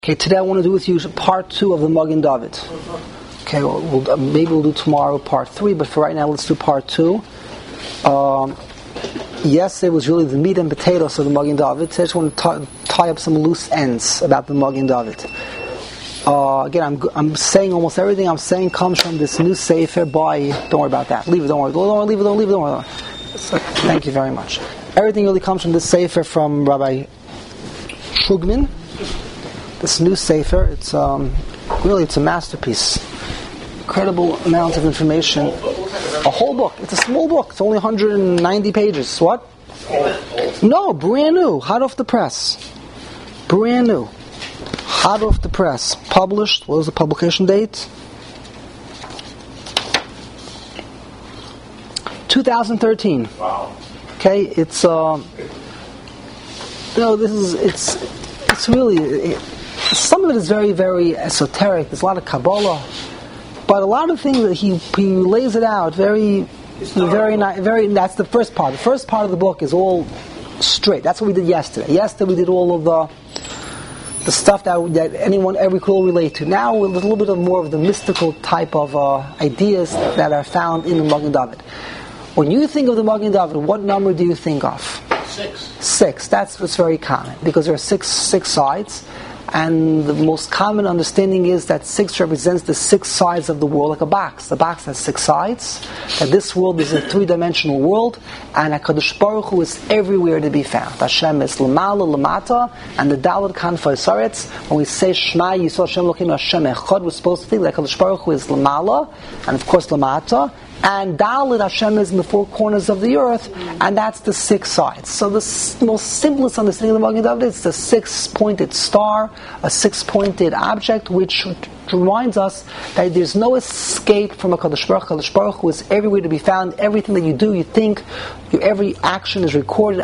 Okay, today I want to do with you part 2 of the Magen David. Okay, maybe we'll do tomorrow part 3, but for right now let's do part 2. Yesterday was really the meat and potatoes of the Magen David. Today I just want to tie up some loose ends about the Magen David. Again, I'm saying almost everything I'm saying comes from this new sefer by, don't worry about that, leave it, don't worry, leave it, don't worry. So, thank you very much. Everything really comes from this sefer from Rabbi Shugman. This new sefer, it's a masterpiece. Incredible amount of information. A whole book. It's a small book. It's only 190 pages. What? No, brand new. Hot off the press. Brand new. Hot off the press. Published. What was the publication date? 2013. Wow. Okay, it's really. Some of it is very, very esoteric. There's a lot of Kabbalah, but a lot of things that he lays it out very. That's the first part. The first part of the book is all straight. That's what we did yesterday. Yesterday we did all of the stuff that every could all relate to. Now a little bit more of the mystical type of ideas that are found in the Magen David. When you think of the Magen David, what number do you think of? 6. That's what's very common because there are six sides. And the most common understanding is that 6 represents the 6 sides of the world, like a box. The box has 6 sides. That this world is a 3-dimensional world, and HaKadosh Baruch Hu is everywhere to be found. Hashem is Lamala, Lamata, and the Daled Kanfei Saretz. When we say Shema Yisrael Hashem Elokeinu Hashem Echad, we're supposed to think that HaKadosh Baruch Hu is Lamala, and of course Lamata. And Dalit Hashem is in the 4 corners of the earth, and that's the 6 sides. So the most simplest understanding of the Magen David is the 6-pointed star, a 6-pointed object, which reminds us that there's no escape from HaKadosh Baruch Hu. HaKadosh Baruch Hu is everywhere to be found. Everything that you do, you think, every action is recorded.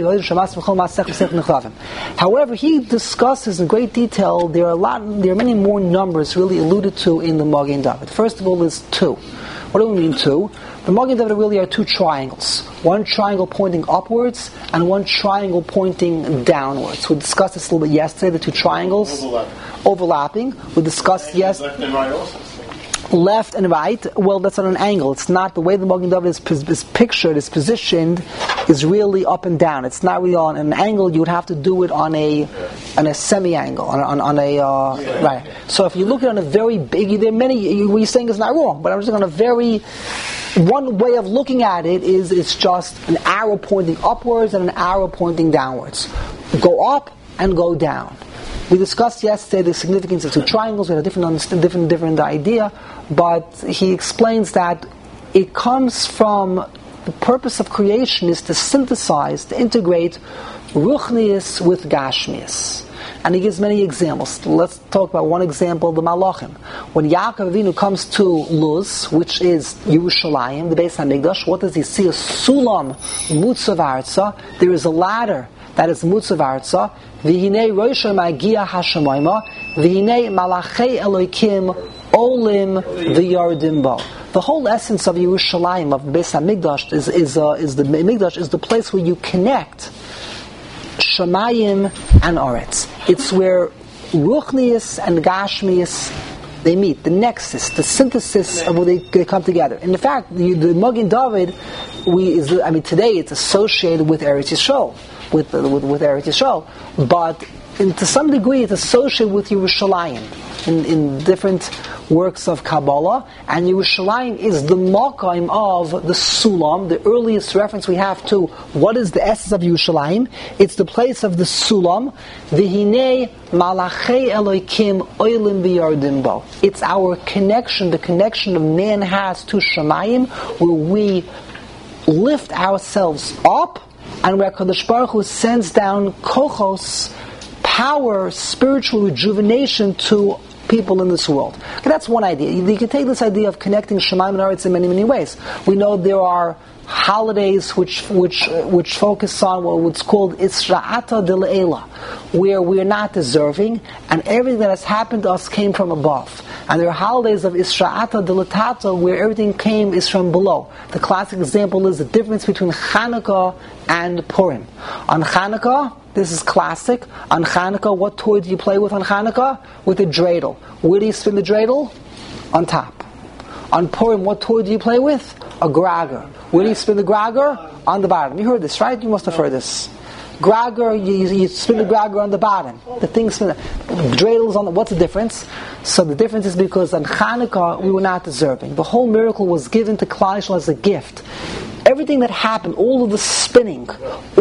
However, he discusses in great detail, there are many more numbers really alluded to in the Magen David. First of all is 2. What do we mean 2? The Magen David really are 2 triangles. One triangle pointing upwards and one triangle pointing downwards. We discussed this a little bit yesterday, the 2 triangles. Overlapping. We discussed left and right also. Left and right, well, that's on an angle. It's not the way the Magen David is pictured, is positioned, is really up and down. It's not really on an angle. You would have to do it on a semi-angle, right. So if you look at it on a very big, there are many. What you're saying is not wrong, but I'm just on a very. One way of looking at it is it's just an arrow pointing upwards and an arrow pointing downwards. Go up and go down. We discussed yesterday the significance of 2 triangles. We had a different idea, but he explains that it comes from the purpose of creation is to synthesize, to integrate Ruchnius with Gashmius. And he gives many examples. Let's talk about one example, the Malachim. When Yaakov Avinu comes to Luz, which is Yerushalayim, the Beis HaMikdash, what does he see? A Sulam Mutzav Arza. There is a ladder that is Mutzav Arza. V'hinei Roshei Magia Hashemayma. V'hinei Malachei Elokim Olim V'yardim Bo. The whole essence of Yerushalayim, of Beis HaMikdash, is the Mikdash is the place where you connect Shamayim and Aretz. It's where Ruchnius and Gashmius they meet, the nexus, the synthesis of where they come together. And in fact, the Magen David, today it's associated with Eretz Yisrael, with Eretz Yisrael, but to some degree it's associated with Yerushalayim in different works of Kabbalah, and Yerushalayim is the Makayim of the Sulam. The earliest reference we have to what is the essence of Yerushalayim, it's the place of the Sulam. V'hinei Malachei Elokim Oilim V'yardim Bo. It's our connection, the connection of man has to Shamayim, where we lift ourselves up, and where Kadosh Baruch Hu sends down kochos, power, spiritual rejuvenation to people in this world. Okay, that's one idea. You can take this idea of connecting Shamayim and Aretz in many, many ways. We know there are holidays which focus on what's called Isra'ata de Le'ela, where we are not deserving, and everything that has happened to us came from above. And there are holidays of Isra'ata de L'Tata, where everything is from below. The classic example is the difference between Hanukkah and Purim. On Hanukkah, this is classic. On Hanukkah, what toy do you play with on Hanukkah? With a dreidel. Where do you spin the dreidel? On top. On Purim, what toy do you play with? A gragger. Where do you spin the gragger? On the bottom. You heard this, right? You must have heard this. Gragger, you spin the gragger on the bottom. The thing spin. Dreidels on the. What's the difference? So the difference is because on Hanukkah we were not deserving. The whole miracle was given to Klal Yisrael as a gift. Everything that happened, all of the spinning,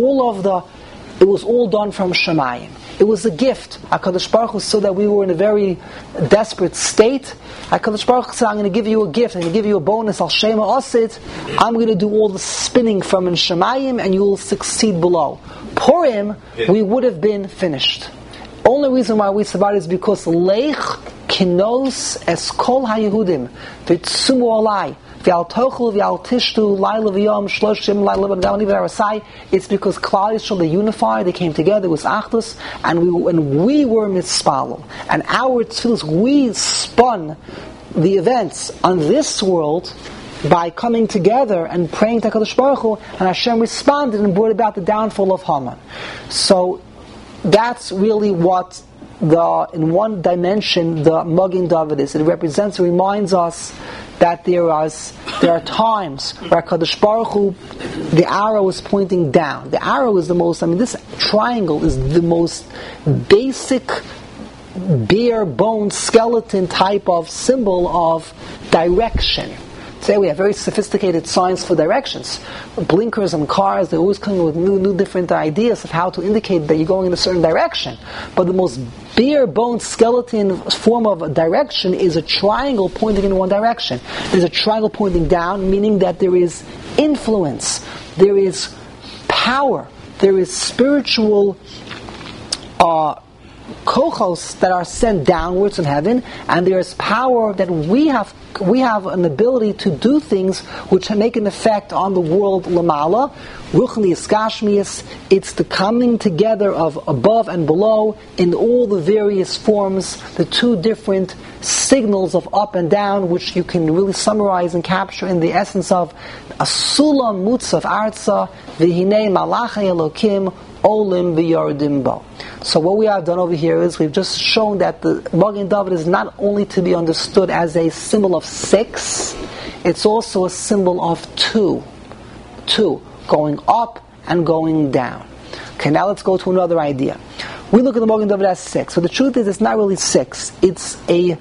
it was all done from Shemayim. It was a gift. HaKadosh Baruch Hu saw that we were in a very desperate state. HaKadosh Baruch Hu said, I'm going to give you a gift. I'm going to give you a bonus. Al Shema Osid. I'm going to do all the spinning from in Shemayim, and you will succeed below. Purim, we would have been finished. Only reason why we survived is because Leich Kinos Es Kol HaYehudim V'Tzumu Olai V'Al Tochel V'Al Tishtu Laila V'Yom Shloshim Laila V'Gavani V'Arasai. It's because Klal Yisrael, they unified, they came together, it was Achdus, and we were Mitzpalel. And our tefillos, we spun the events on this world by coming together and praying to HaKadosh Baruch Hu, and Hashem responded and brought about the downfall of Haman. So that's really what in one dimension the Magen David is. It represents, it reminds us that there are times where HaKadosh Baruch Hu, the arrow is pointing down. The arrow is this triangle is the most basic, bare bone skeleton type of symbol of direction. Today we have very sophisticated science for directions. Blinkers on cars, they're always coming with new different ideas of how to indicate that you're going in a certain direction. But the most bare bone skeleton form of a direction is a triangle pointing in one direction. There's a triangle pointing down, meaning that there is influence, there is power, there is spiritual kochos that are sent downwards in heaven, and there is power that we have an ability to do things which make an effect on the world lamala. Ruchnius Gashmius, it's the coming together of above and below in all the various forms, the two different signals of up and down, which you can really summarize and capture in the essence of Asulam Mutzav Arza V'hinei Malachei Elokim Olim V'Yordim Bo. So what we have done over here is we've just shown that the Magen David is not only to be understood as a symbol of 6, it's also a symbol of 2, going up and going down. Okay, now let's go to another idea. We look at the Magen David as 6, but the truth is it's not really 6. It's a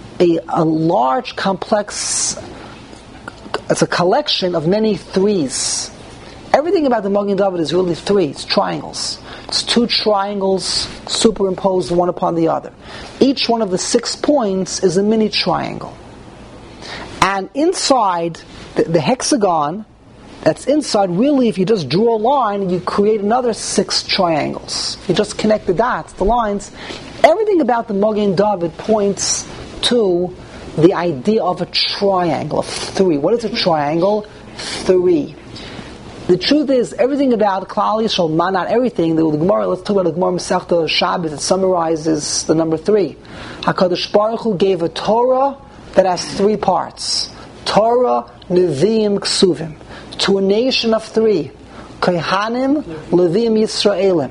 large, complex, it's a collection of many 3s. Everything about the Magen David is really 3. It's triangles. It's 2 triangles superimposed one upon the other. Each one of the 6 points is a mini triangle. And inside the hexagon that's inside, really, if you just draw a line, you create another 6 triangles. You just connect the dots, the lines. Everything about the Magen David points to the idea of a triangle, of 3. What is a triangle? 3. The truth is, everything about Klal Yisrael, not everything, the Gemara, let's talk about the Gemara Masechta Shabbos, it summarizes the number 3. HaKadosh Baruch Hu gave a Torah that has 3 parts. Torah, Nevi'im, Ksuvim. To a nation of 3. Kohanim, Leviim, Yisraelim.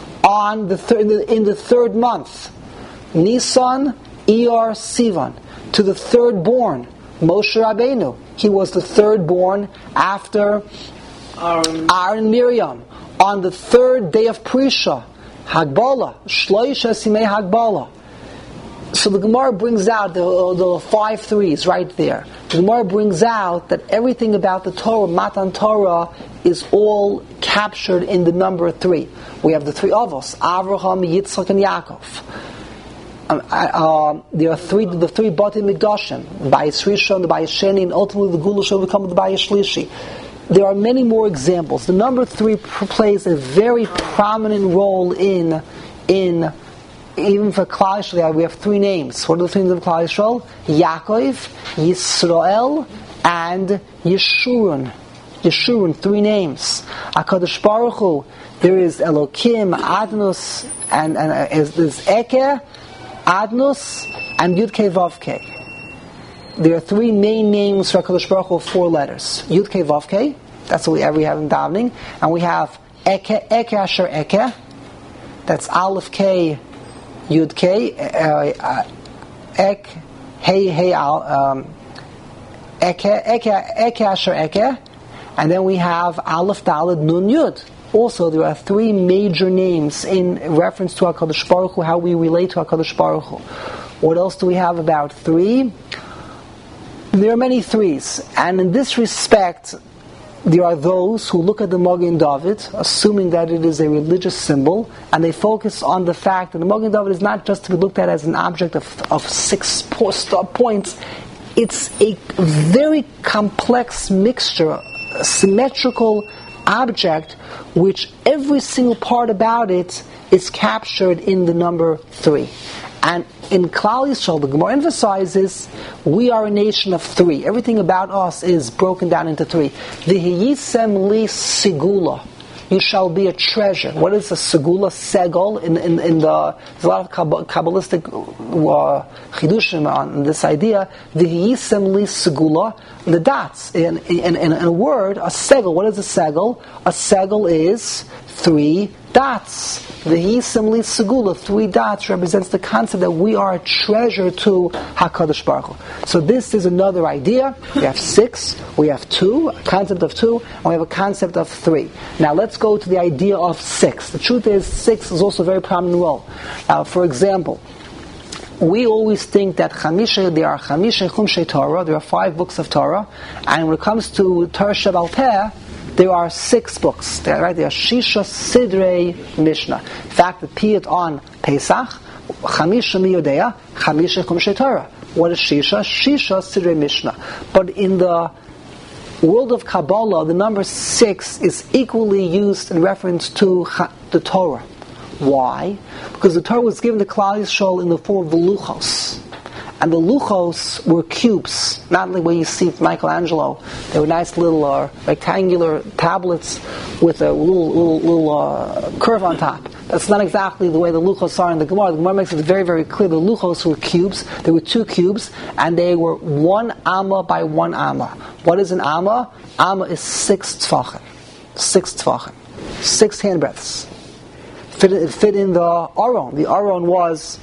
In the 3rd month, Nisan, Iyar, Sivan. To the 3rd born, Moshe Rabbeinu. He was the 3rd born after Aaron and Miriam. On the 3rd day of Prisha, Hagbala, Shloisha Simei Hagbala. So the Gemara brings out the 5 3s right there. The Gemara brings out that everything about the Torah, Matan Torah, is all captured in the number 3. We have the 3 Avos, Avraham, Yitzchak, and Yaakov. There are the 3 Bati Mikdashim, the Bayis Rishon, the Bayis Sheni, and ultimately the Gula shall become the Bayis Shlishi. There are many more examples. The number 3 plays a very prominent role in even for Klal Yisrael. We have 3 names. What are the 3 names of Klal Yisrael? Yaakov, Yisrael, and Yeshurun. Yeshurun, 3 names. HaKadosh Baruch Hu, there is Elokim, Adnus, and there's Eke, Adnus, and Yud-Kei Vav-Kei. There are 3 main names for HaKadosh Baruch Hu, 4 letters. Yud-Kei Vav-Kei, that's what we have in davening. And we have Eke, Eke Asher Eke, that's Aleph K, Yud K, Ek, Hey Al, Eke Asher Eke, and then we have Aleph Daled Nun Yud. Also, there are 3 major names in reference to HaKadosh Baruch Hu, how we relate to HaKadosh Baruch Hu. What else do we have about 3? There are many 3s, and in this respect, there are those who look at the Magen David, assuming that it is a religious symbol, and they focus on the fact that the Magen David is not just to be looked at as an object of 6 points. It's a very complex mixture, a symmetrical object, which every single part about it is captured in the number 3. And in Klal Yisrael, the Gemara emphasizes, we are a nation of 3. Everything about us is broken down into 3. V'hiyisem li sigula. You shall be a treasure. What is a segula? Segol. There's a lot of Kabbalistic chidushim on this idea. V'hiyisem li segula. The dots. In a word, a segel. What is a segel? A segel is 3 dots. The Yisem Li Segula, 3 dots, represents the concept that we are a treasure to HaKadosh Baruch Hu. So this is another idea. We have 6, we have 2, a concept of 2, and we have a concept of 3. Now let's go to the idea of 6. The truth is, 6 is also a very prominent role. For example, we always think that there are Chamisha Chumshei Torah, there are 5 books of Torah, and when it comes to Torah Sheba'al Peh, there are 6 books. There are Shisha Sidrei Mishnah. In fact, the piyut on Pesach, Chamisha Miyodea, Chamisha Chumshei Torah. What is Shisha? Shisha Sidrei Mishnah. But in the world of Kabbalah, the number 6 is equally used in reference to the Torah. Why? Because the Torah was given to Klal Yisrael in the form of the Luchos. And the luchos were cubes, not like what you see from Michelangelo. They were nice little rectangular tablets with a little curve on top. That's not exactly the way the luchos are in the Gemara. The Gemara makes it very, very clear. The luchos were cubes. There were 2 cubes, and they were 1 amma by 1 amma. What is an amma? Amma is 6 tfachim. 6 tfachim. 6 handbreadths. It fit in the aron. The aron was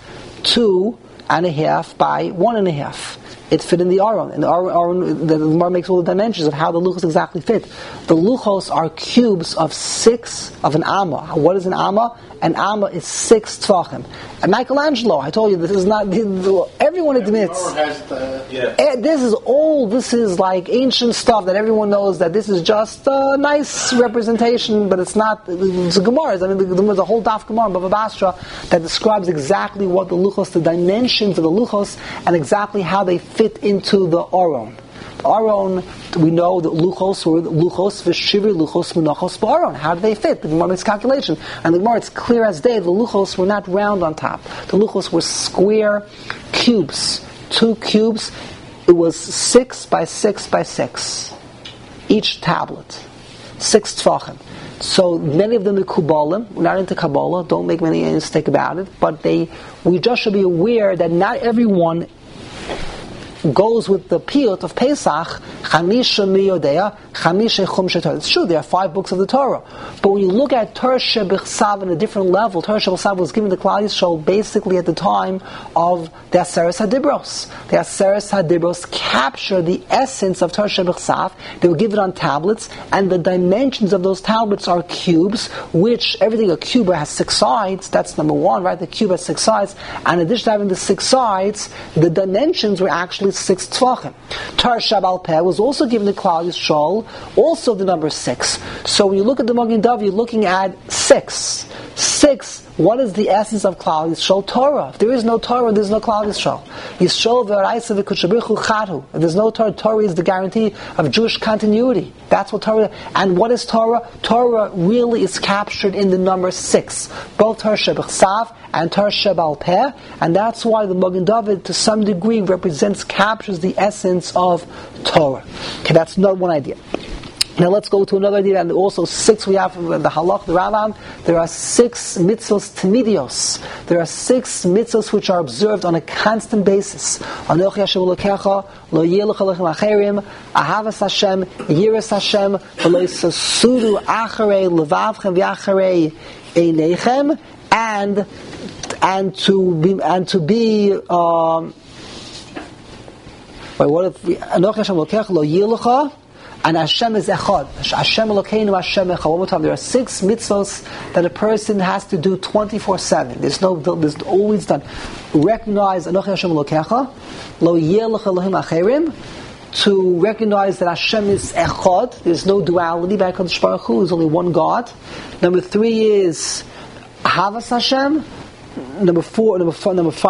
2.5 by 1.5. It fit in the aron. And the aron, the Gemara makes all the dimensions of how the luchos exactly fit. The luchos are cubes of 6 of an amma. What is an amma? An amma is 6 tfachim. And Michelangelo, I told you, this is not, everyone admits, this is old, this is like ancient stuff that everyone knows that this is just a nice representation, but it's not, it's a Gemara. I mean, there's a whole daf Gemara, Bava Basra, that describes exactly what the luchos, the dimensions of the luchos, and exactly how they fit into the aron. Aron, we know that luchos were luchos v'shivri luchos munachos b'aron. How do they fit? The Gemara makes calculation, and the Gemara, it's clear as day. The luchos were not round on top. The luchos were square cubes, 2 cubes. It was 6 by 6 by 6. Each tablet, 6 tfachim. So many of them are Kubalim. We're not into Kabbalah. Don't make many mistake about it. But we just should be aware that not everyone goes with the piyut of Pesach, Chamisha Miyodea, Chamisha Chumshei Torah. It's true, there are 5 books of the Torah. But when you look at Torah Shebechsav on a different level, Torah Shebechsav was given to Klal Yisrael basically at the time of the Aseret HaDibros. The Aseret HaDibros capture the essence of Torah Shebechsav. They were given on tablets, and the dimensions of those tablets are cubes, which everything a cube has 6 sides. That's number 1, right? The cube has 6 sides. And in addition to having the 6 sides, the dimensions were actually 6 tfachim. Torah Sheba'al Peh was also given to Klal Yisrael, also the number 6. So when you look at the Magen David, you're looking at 6. 6, what is the essence of Klal Yisrael? Torah. If there is no Torah, there's no Klal Yisrael. Yisrael v'araisa v'kutshabrichu chatu. If there's no Torah, Torah is the guarantee of Jewish continuity. That's what Torah is. And what is Torah? Torah really is captured in the number 6. Both Torah Shebechsav and Torah Sheba'al Peh. And that's why the Magen David, to some degree, captures the essence of Torah. Okay, that's not one idea. Now let's go to another idea, and also 6 we have from the Halach, the Rambam. There are 6 mitzvos temidios. There are 6 mitzvos which are observed on a constant basis. Anochi Hashem Elokecha, lo yelech alechem acherim, ahavas Hashem, yiras Hashem, v'lo yisasudu acharei levavchem v'acharei einechem, and to be what if Anochi Hashem Elokecha, lo yelecha, and Hashem is Echad. Hashem Elokeinu, Hashem Echad. One more time. There are 6 mitzvos that a person has to do 24/7. There's always done. Recognize Anochi Hashem Elokecha, Lo Yelech Elohim Acherim. To recognize that Hashem is Echad. There's no duality by HaKadosh Baruch Hu. There's only one God. Number 3 is Havas Hashem. Number 5 is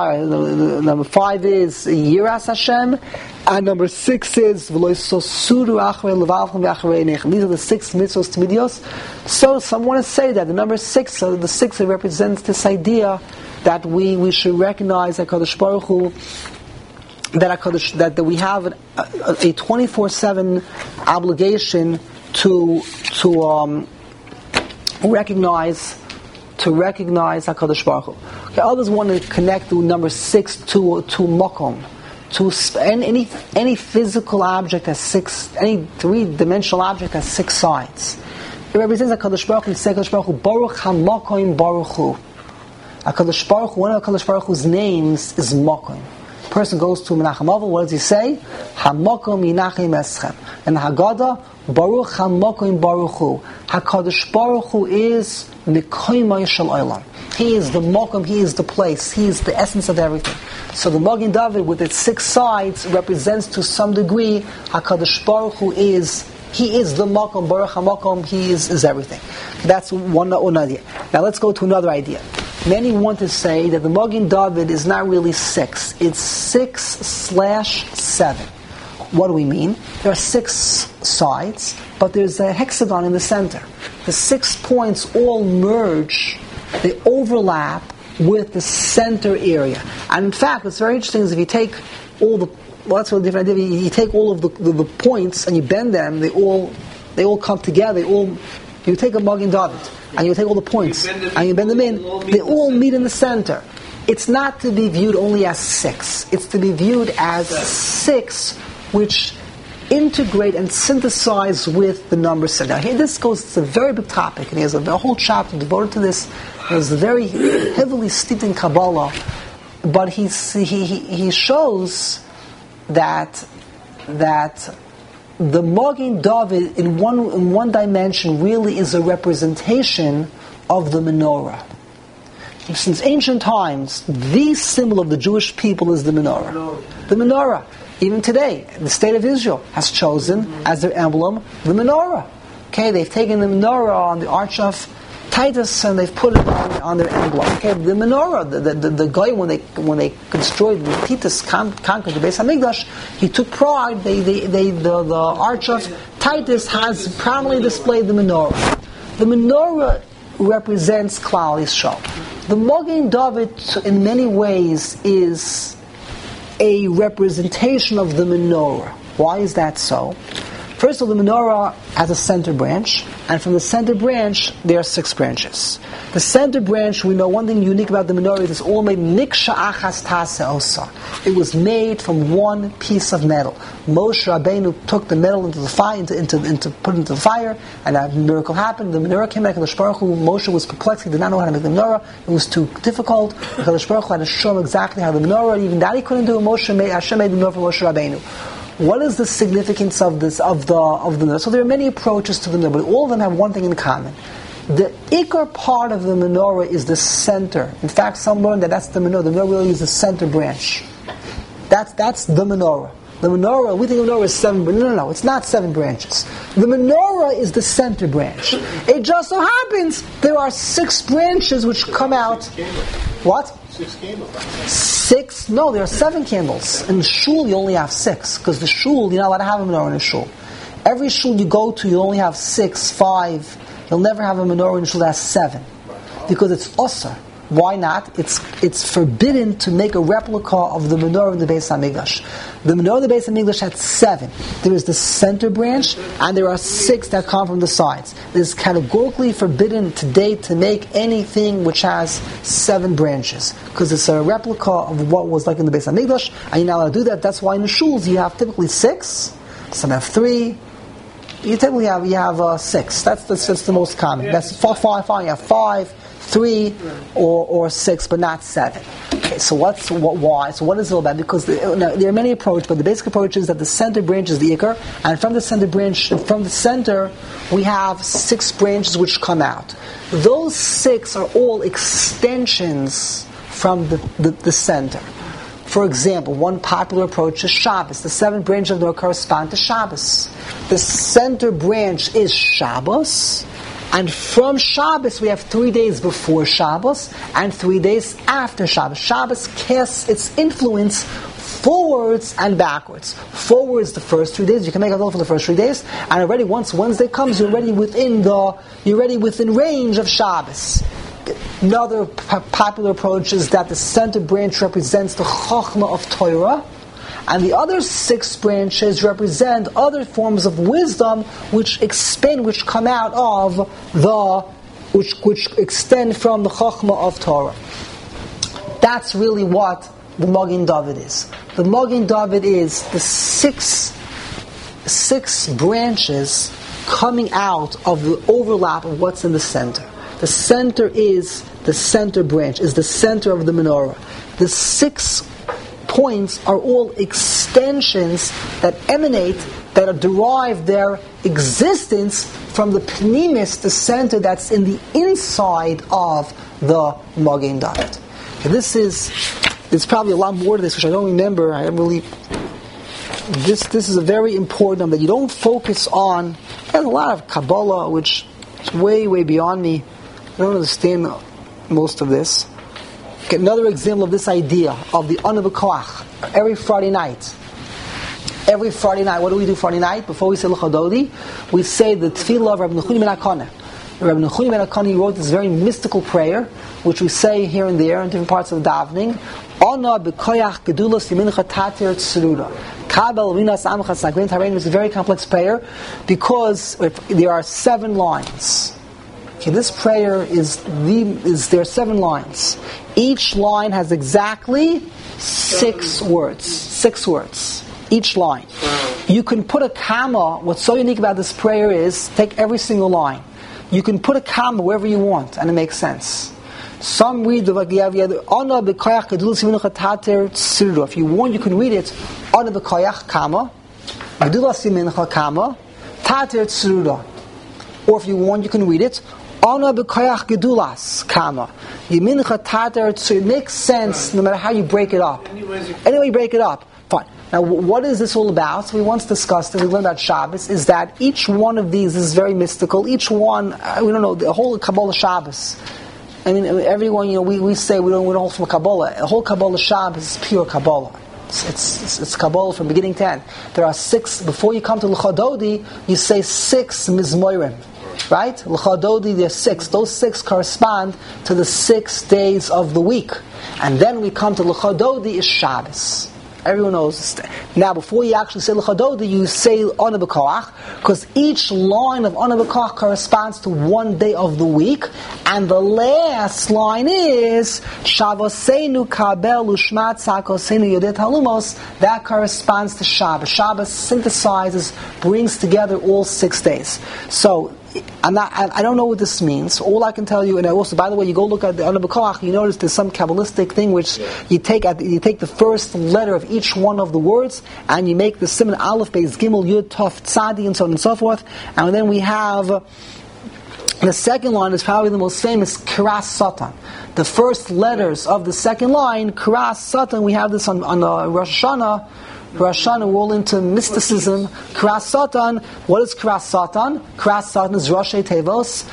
Yiras Hashem, and number 6 is V'lo yisasudu acharei levavchem v'acharei einechem. These are the 6 mitzvos temidios. So some want to say that the number 6, so the 6 represents this idea that we should recognize that HaKadosh Baruch Hu, that we have a 24/7 obligation to recognize HaKadosh Baruch Hu. Okay, others want to connect the number 6 to Mokom, to any physical object has 6, any 3-dimensional object has 6 sides. It represents HaKadosh Baruch Hu. HaKadosh Baruch Hu, Baruch HaMokom Baruch Hu. HaKadosh Baruch Hu, one of HaKadosh Baruch Hu's names is Mokom. A person goes to Menachem Avos, what does he say? HaMokom Yinachem Eschem. And the Haggadah, Baruch HaMokom Baruch Hu. HaKadosh Baruch Hu is Mikoyma Yishal Olam. He is the Mokom, He is the place, He is the essence of everything. So the Magen David, with its 6 sides, represents to some degree HaKadosh Baruch Hu is, He is the Mokom, Baruch HaMokom, He is everything. That's one idea. Now let's go to another idea. Many want to say that the Magen David is not really 6, it's 6/7. What do we mean? There are 6 sides, but there's a hexagon in the center. The 6 points all merge, they overlap with the center area. And in fact, what's very interesting is if you take all the, that's a different idea, you take all of the points and you bend them, they all come together, you take a Magen David, and you take all the points, and you bend them in, they all meet in the center. It's not to be viewed only as 6, it's to be viewed as 6 which integrate and synthesize with the number 7. Now here this it's a very big topic, and he has a whole chapter devoted to this. It's very heavily steeped in Kabbalah, but he shows that the Magen David in one dimension really is a representation of the menorah. Since ancient times, the symbol of the Jewish people is the menorah. The menorah. Even today, the state of Israel has chosen as their emblem the menorah. Okay, they've taken the menorah on the Arch of Titus and they've put it on their emblem. Okay, the menorah, the guy when they destroyed, when Titus conquered the Beis Hamikdash, he took pride. The Arch of Titus has prominently displayed the menorah. The menorah represents Klal Yisrael. The Magen David, in many ways, is a representation of the menorah. Why is that so? First of all, the menorah has a center branch, and from the center branch, there are 6 branches. The center branch, we know one thing unique about the menorah is it's all made miksha achas tase osa. It was made from one piece of metal. Moshe Rabbeinu took the metal into the fire, put it into the fire, and a miracle happened. The menorah came back, and HaKadosh Baruch Hu, Moshe was perplexed. He did not know how to make the menorah. It was too difficult. HaKadosh Baruch Hu had to show him exactly how the menorah, even that he couldn't do. Hashem made the menorah for Moshe Rabbeinu. What is the significance of this of the menorah? So there are many approaches to the menorah, but all of them have one thing in common. The ikar part of the menorah is the center. In fact, some learn that's the menorah. The menorah really is the center branch. That's the menorah. The menorah, we think the menorah is 7, but no, it's not 7 branches. The menorah is the center branch. It just so happens there are 6 branches which come out. What? 6 candles. 6? No, there are 7 candles. In the shul, you only have 6, because the shul, you're not allowed to have a menorah in a shul. Every shul you go to, you only have 6, 5. You'll never have a menorah in a shul that has 7, because it's usar. Why not? It's forbidden to make a replica of the menorah in the Beis Hamikdash. The menorah in the Beis Hamikdash had 7. There is the center branch, and there are 6 that come from the sides. It is categorically forbidden today to make anything which has 7 branches, because it's a replica of what was like in the Beis Hamikdash, and you're not allowed to do that. That's why in the shuls you have typically 6, some have 3. You typically have 6. That's the most common. That's 5. You have 5. 3 or 6, but not 7. Okay, so why? So what is it all about? Because there are many approaches, but the basic approach is that the center branch is the ikar, and from the center, we have 6 branches which come out. Those 6 are all extensions from the center. For example, one popular approach is Shabbos. The 7 branches of the correspond to Shabbos. The center branch is Shabbos. And from Shabbos, we have 3 days before Shabbos and 3 days after Shabbos. Shabbos casts its influence forwards and backwards. Forwards, the first 3 days, you can make a little for the first 3 days, and already once Wednesday comes, you're already within range of Shabbos. Another popular approach is that the center branch represents the Chochmah of Torah, and the other 6 branches represent other forms of wisdom which come out of which extend from the Chochmah of Torah. That's really what the Magen David is. The Magen David is the 6 branches coming out of the overlap of what's in the center. The center is the center branch, is the center of the menorah. The 6 points are all extensions that derive their existence from the pnimis, the center that's in the inside of the Magen David. There's probably a lot more to this, which I don't remember. This is a very important one that you don't focus on. There's a lot of Kabbalah, which is way, way beyond me. I don't understand most of this. Okay, another example of this idea of the Ana B'Koach. Every Friday night, what do we do Friday night? Before we say L'Chadodi, we say the Tefillah of Rabbi Nechuni ben Akana. Rabbi Nechuni ben Akana wrote this very mystical prayer, which we say here and there in different parts of the davening. Ana B'Koach Gedulas Yemincha Tatir Tzruda. Kabel Vinas Amcha Sagrin Tarein is a very complex prayer because there are 7 lines. Okay, this prayer there are 7 lines. Each line has exactly 6 words. 6 words. Each line. You can put a comma. What's so unique about this prayer is, take every single line. You can put a comma wherever you want, and it makes sense. Some read the Ana B'Koach Gedulas Yemincha Tatir Tzruda. If you want, you can read it Ana B'Koach, comma, Gedulas Yemincha, comma, Tatir Tzruda. Or if you want, you can read it Ana B'Koach Gedulas, comma, Yemincha Tatir Tzruda. It makes sense no matter how you break it up. Anyway you break it up. Fine. Now, what is this all about? So we once discussed it, we learned about Shabbos, is that each one of these is very mystical. Each one, we don't know, the whole Kabbalah Shabbos. I mean, everyone, we say we don't hold from Kabbalah. The whole Kabbalah Shabbos is pure Kabbalah. It's Kabbalah from beginning to end. There are 6, before you come to L'Chadodi, you say 6 Mizmorim. Right? L'Chadodi, there's 6. Those 6 correspond to the 6 days of the week. And then we come to L'Chadodi, is Shabbos. Everyone knows this. Now, before you actually say L'Chadodi, you say Ana B'Koach, because each line of Ana B'Koach corresponds to 1 day of the week, and the last line is Shavosenu Kabel Ushmat Sakosenu Yodet Halumos. That corresponds to Shabbos. Shabbos synthesizes, brings together all 6 days. So, I don't know what this means. All I can tell you, and also, by the way, you go look at the Ana B'Koach, you notice there's some Kabbalistic thing which you take the first letter of each one of the words, and you make the Siman Aleph, Beis, Gimel, Yud, Tov, Tzadi, and so on and so forth. And then we have the second line is probably the most famous, Kiras Satan. The first letters of the second line, Kiras Satan. We have this on Rosh Hashanah. Rosh Hashanah, we're all into mysticism. Kiras Satan. What is Kiras Satan? Kiras Satan is Roshei Tevos.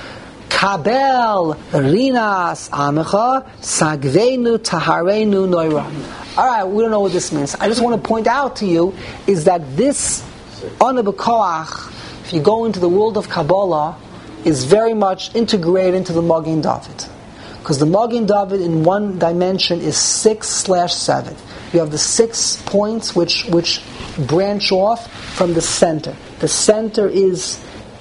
Kabel Rinas Amecha Sagveinu Tahareinu Noira. Alright, we don't know what this means. I just want to point out to you is that this Ana B'Koach, if you go into the world of Kabbalah, is very much integrated into the Magen David. Because the Magen David in one dimension is 6/7. You have the 6 points which branch off from the center. The center is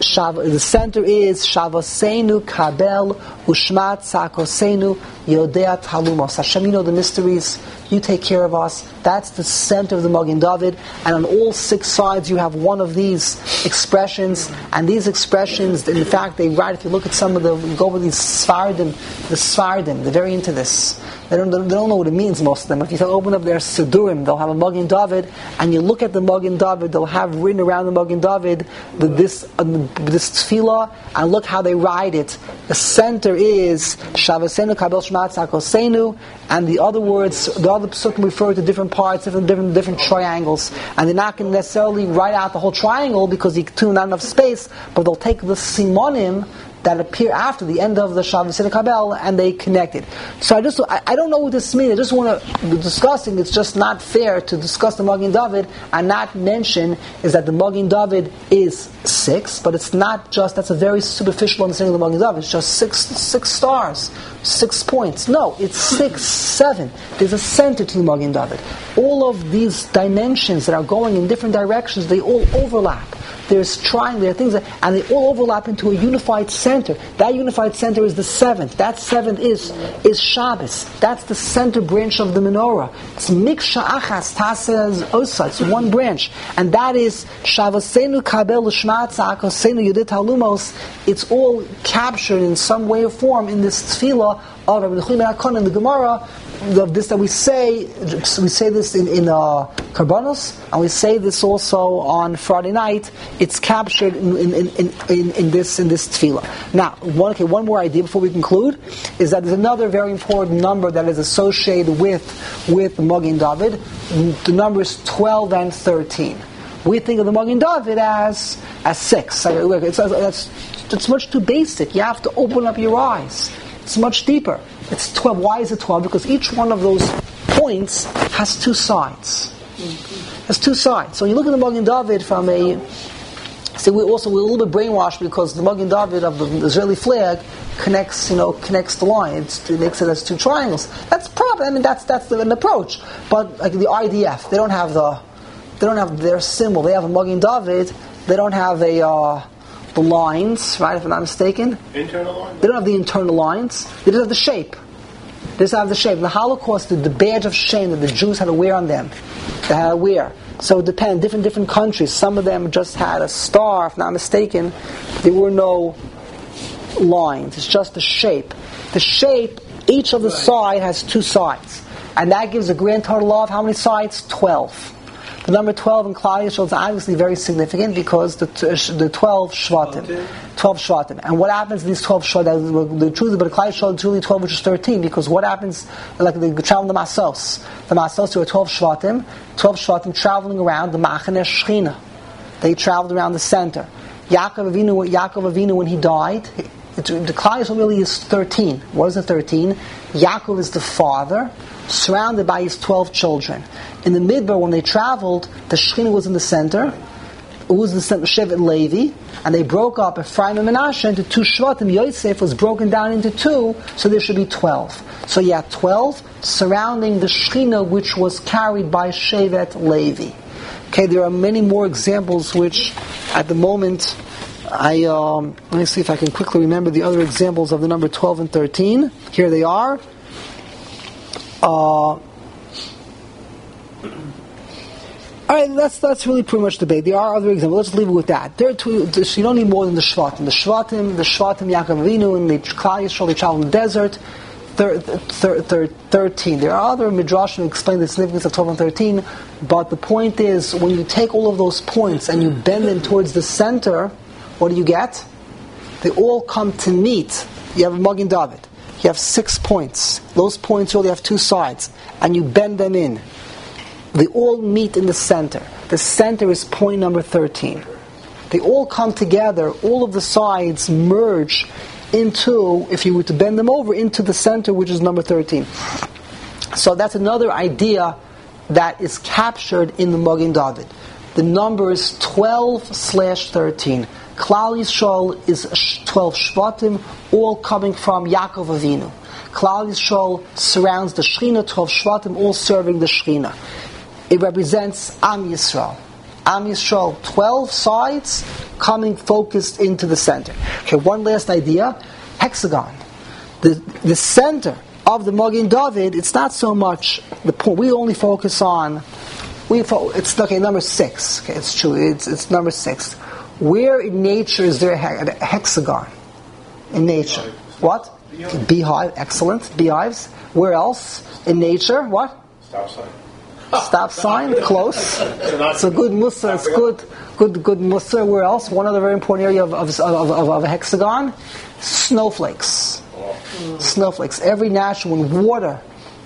Shavosenu Kabel Ushmat Sakosenu Yodea Talumos. Hashem, you know the mysteries. You take care of us. That's the center of the Magen David. And on all 6 sides you have one of these expressions. And these expressions, in fact, they write, if you look at some of the, go over these Sfardim, they're very into this. They don't know what it means, most of them. If you open up their Sidurim, they'll have a Magen David, and you look at the Magen David, they'll have written around the Magen David this tefillah, and look how they write it. The center is Shavasenu Kabel Shmat Sakosenu, and the other words, the other psukim refer to different parts, different triangles, and they're not going to necessarily write out the whole triangle because you tune not enough space, but they'll take the simonim that appear after the end of the Shavasenu Kabel, and they connect it. So I don't know what this means. I just want to be discussing. It's just not fair to discuss the Magen David and not mention is that the Magen David is 6, but it's not just. That's a very superficial understanding of the Magen David. It's just six stars, 6 points. No, it's 6/7. There's a center to the Magen David. All of these dimensions that are going in different directions, they all overlap. There's triangle, there are things that, and they all overlap into a unified center. That unified center is the 7th. That 7th is Shabbos. That's the center branch of the menorah. It's Miksha Achas Tasez Osa. It's one branch. And that is Shavosenu Kabel Shmat Sakosenu Yudit Halumos. It's all captured in some way or form in this tefillah of Rabbi Yehuda ben Hakon in the Gemara, of this that we say this in Karbanos, and we say this also on Friday night. It's captured in this tefillah. Now, one more idea before we conclude is that there's another very important number that is associated with the Magen David. The numbers 12 and 13. We think of the Magen David as 6. It's much too basic. You have to open up your eyes. It's much deeper. It's 12. Why is it 12? Because each one of those points has 2 sides. Has 2 sides. So you look at the Magen David from a... See, we're a little bit brainwashed because the Magen David of the Israeli flag connects the line. It makes it as 2 triangles. That's probably, that's an approach. But like the IDF, they don't have their symbol. They have a Magen David. They don't have the lines, right, if I'm not mistaken. Internal lines? They don't have the internal lines. They just have the shape. They just have the shape. In the Holocaust, the badge of shame that the Jews had to wear on them. They had to wear. So it depends. Different countries. Some of them just had a star, if I'm not mistaken. There were no lines. It's just the shape. The shape, each of the side has 2 sides. And that gives a grand total of how many sides? 12. The number 12 in Klal Yisrael is obviously very significant because the 12 Shvatim. 12 Shvatim. And what happens to these 12 Shvatim? The truth about Klal Yisrael is really 12, which is 13, because what happens, like they travel the Masos. The Masos, there were 12 Shvatim traveling around the Machane Shechina. They traveled around the center. Yaakov Avinu, when he died, the Klal Yisrael really is 13. What is the 13? Yaakov is the father, surrounded by his 12 children. In the Midbar, when they traveled, the Shechina was in the center. It was the center, Shevet Levi, and they broke up Ephraim and Menashe into 2 Shvatim. Yosef was broken down into 2, so there should be 12. So you have 12 surrounding the Shechina, which was carried by Shevet Levi. Okay, there are many more examples which, at the moment, let me see if I can quickly remember the other examples of the number 12 and 13. Here they are. Alright, that's really pretty much debate. There are other examples. Let's leave it with that. There are 2, so you don't need more than the Shvatim. The Shvatim, Yaakov Avinu, and the Klal Yisrael, they travel in the desert. 13. There are other midrashim who explain the significance of 12 and 13, but the point is, when you take all of those points and you bend them towards the center, what do you get? They all come to meet. You have a Magen David. You have 6 points. Those points really have 2 sides, and you bend them in. They all meet in the center. The center is point number 13. They all come together. All of the sides merge into, if you were to bend them over, into the center, which is number 13. So that's another idea that is captured in the Magen David. The number is 12/13. Klal Yisrael is 12 Shvatim, all coming from Yaakov Avinu. Klal Yisrael surrounds the Shechina, 12 Shvatim, all serving the Shechina. It represents Am Yisrael. Am Yisrael, 12 sides coming focused into the center. Okay, one last idea. Hexagon. The center of the Magen David, it's not so much the point. We only focus on, it's okay, number 6. Okay, it's true, it's number 6. Where in nature is there a hexagon? In nature. What? Beehive, excellent. Beehives. Where else? In nature, what? Stop sign. Stop sign, close. So good mussar, it's good mussar. Where else? One other very important area of a hexagon, snowflakes. Snowflakes. Every natural, when water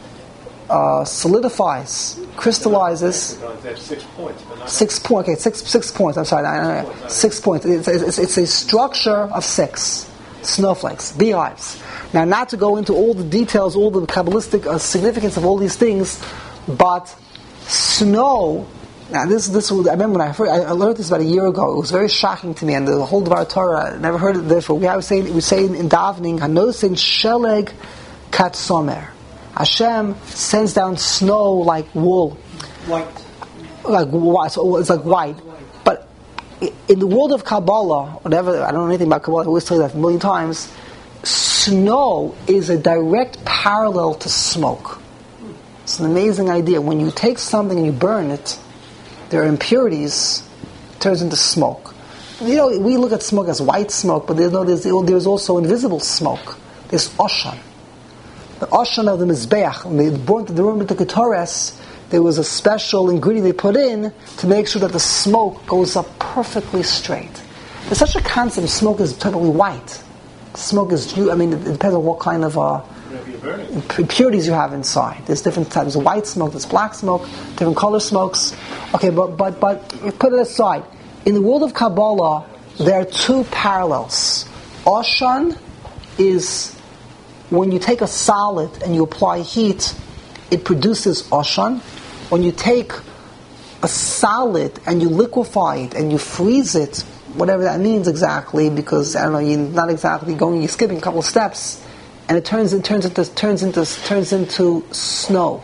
solidifies, crystallizes. 6 points. 6 points. Okay, six points. I'm sorry. 6 points. It's a structure of 6 snowflakes, beehives. Now, not to go into all the details, all the Kabbalistic significance of all these things, but snow. Now, this I remember when I learned this about a year ago. It was very shocking to me, and the whole Dvar Torah, I never heard of this. But we say in davening, Hanosin Sheleg Katsomer. Hashem sends down snow like wool, like white. So it's like white. But in the world of Kabbalah, whatever, I don't know anything about Kabbalah. I always tell you that a million times. Snow is a direct parallel to smoke. It's an amazing idea. When you take something and you burn it, there are impurities, it turns into smoke. You know, we look at smoke as white smoke, but there's also invisible smoke. There's Oshan. The Oshan of the Mizbeach, when they burned the room with the Ketores, there was a special ingredient they put in to make sure that the smoke goes up perfectly straight. There's such a concept, smoke is totally white. Smoke is, it depends on what kind of impurities you have inside. There's different types of white smoke, there's black smoke, different color smokes. Okay, but put it aside. In the world of Kabbalah, there are 2 parallels. Oshan is when you take a solid and you apply heat, it produces Oshan. When you take a solid and you liquefy it and you freeze it, whatever that means exactly, because I don't know, you're not exactly you're skipping a couple of steps, and it turns into snow.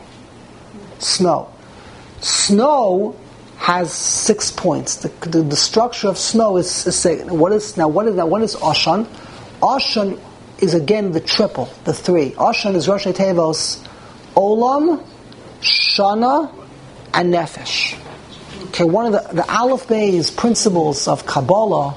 Snow has 6 points. The structure of snow is what is Oshan? Oshan is again the triple, the 3. Oshan is Rosh Tevos, Olam, Shana, and Nefesh. Okay, one of the Aleph Bey's principles of Kabbalah,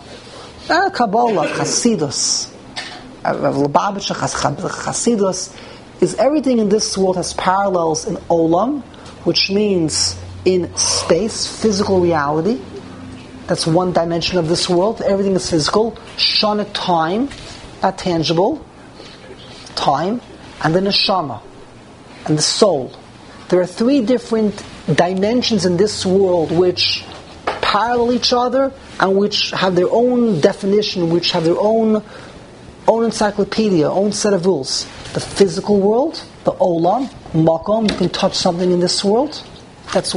Chasidus, Lubavitcher Chasidus, is everything in this world has parallels in Olam, which means in space, physical reality. That's one dimension of this world. Everything is physical. Shana, time, not tangible, time, and the neshama, and the soul. There are 3 different dimensions in this world which parallel each other and which have their own definition, which have their own encyclopedia, own set of rules. The physical world, the olam, makom, you can touch something in this world. There's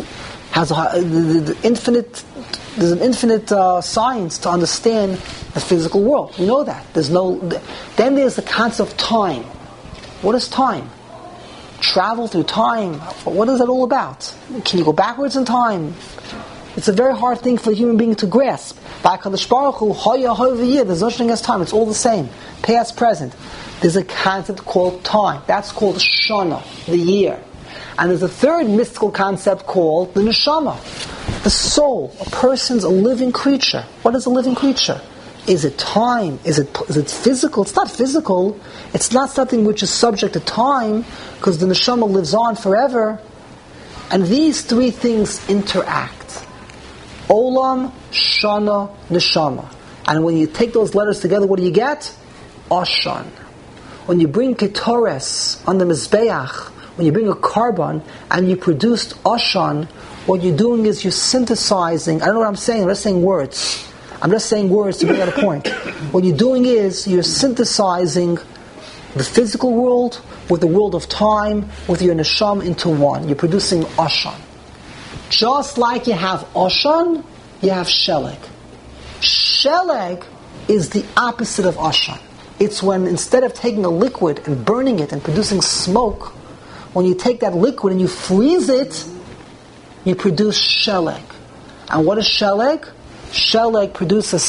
an infinite science to understand the physical world. We know that. Then there's the concept of time. What is time? Travel through time. What is that all about? Can you go backwards in time? It's a very hard thing for a human being to grasp. By HaKadosh Baruch Hu, there's no such thing as time. It's all the same. Past, present. There's a concept called time. That's called Shana, the year. And there's a third mystical concept called the Neshama, the soul. A person's a living creature. What is a living creature? Is it time? Is it physical? It's not physical. It's not something which is subject to time, because the neshama lives on forever. And these 3 things interact. Olam, Shana, Neshama. And when you take those letters together, what do you get? Oshan. When you bring Ketores on the Mizbeach, when you bring a carbon and you produce Oshan, what you're doing is you're synthesizing. I don't know what I'm saying. I'm just saying words. I'm just saying words to bring out a point. What you're doing is you're synthesizing the physical world with the world of time, with your neshama into one. You're producing Oshan. Just like you have Oshan, you have Sheleg. Sheleg is the opposite of Oshan. It's when instead of taking a liquid and burning it and producing smoke, when you take that liquid and you freeze it, you produce sheleg. And what is sheleg? Sheleg produces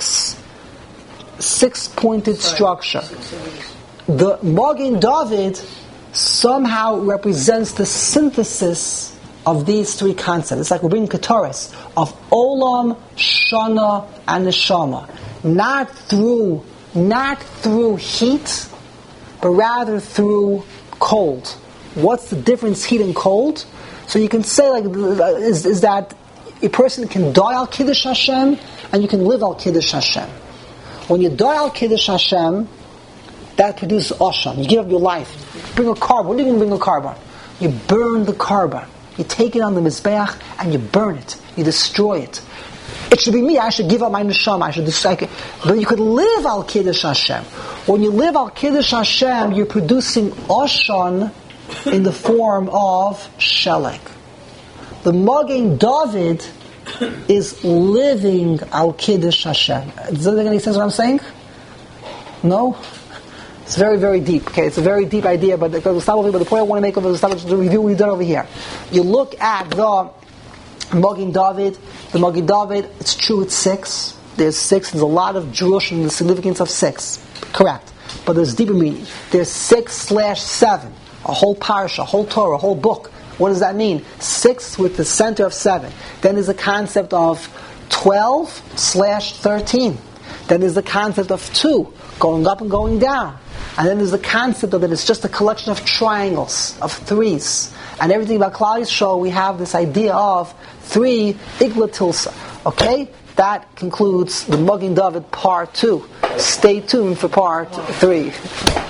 six-pointed structure. The Magen David somehow represents the synthesis of these three concepts. It's like we're bringing Ketoris of Olam, Shana, and Neshama. Not through heat, but rather through cold. What's the difference, heat and cold? So you can say is that a person can die al Kiddush Hashem and you can live al Kiddush Hashem. When you die al Kiddush Hashem, that produces Osham. You give up your life. You bring a carbon. What do you mean bring a carbon? You burn the carbon. You take it on the Mizbeach and you burn it. You destroy it. It should be me. I should give up my neshama. I should destroy it. But you could live al Kiddush Hashem. When you live al Kiddush Hashem, you're producing Oshan in the form of Sheleg. The Magen David is living al Kiddush Hashem. Does that make any sense what I'm saying? No? It's very, very deep. Okay, it's a very deep idea, but the point I want to make of it is the review we've done over here. You look at the Magen David. The Magen David, it's true, it's 6. There's 6. There's a lot of Jewish in the significance of 6. Correct. But there's deeper meaning. There's 6/7. A whole parsha, a whole Torah, a whole book. What does that mean? 6 with the center of 7. Then there's a concept of 12/13. Then there's the concept of 2, going up and going down. And then there's the concept of that it's just a collection of triangles, of 3s. And everything about Klal Yisrael, we have this idea of 3 Igla Tilsa. Okay? That concludes the Magen David part 2. Stay tuned for part 3.